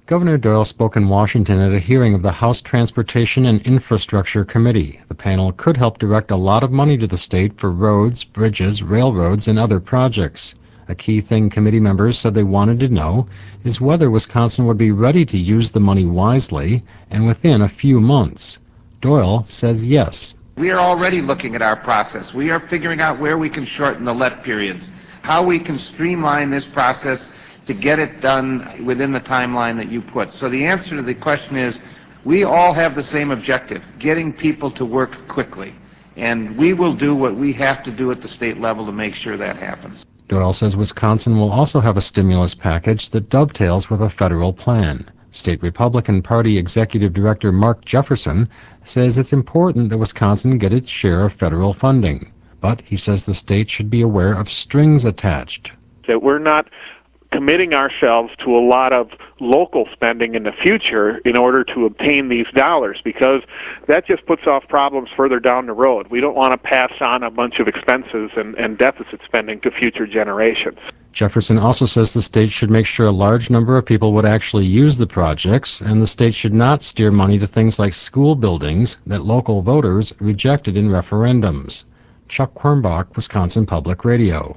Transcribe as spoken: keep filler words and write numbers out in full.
Governor Doyle spoke in Washington at a hearing of the House Transportation and Infrastructure Committee. The panel could help direct a lot of money to the state for roads, bridges, railroads, and other projects. A key thing committee members said they wanted to know is whether Wisconsin would be ready to use the money wisely and within a few months. Doyle says yes. We are already looking at our process. We are figuring out where we can shorten the let periods, how we can streamline this process to get it done within the timeline that you put. So the answer to the question is, we all have the same objective, getting people to work quickly. And we will do what we have to do at the state level to make sure that happens. Doyle says Wisconsin will also have a stimulus package that dovetails with a federal plan. State Republican Party Executive Director Mark Jefferson says it's important that Wisconsin get its share of federal funding. But he says the state should be aware of strings attached. That we're not committing ourselves to a lot of local spending in the future in order to obtain these dollars, because that just puts off problems further down the road. We don't want to pass on a bunch of expenses and, and deficit spending to future generations. Jefferson also says the state should make sure a large number of people would actually use the projects, and the state should not steer money to things like school buildings that local voters rejected in referendums. Chuck Quirmbach, Wisconsin Public Radio.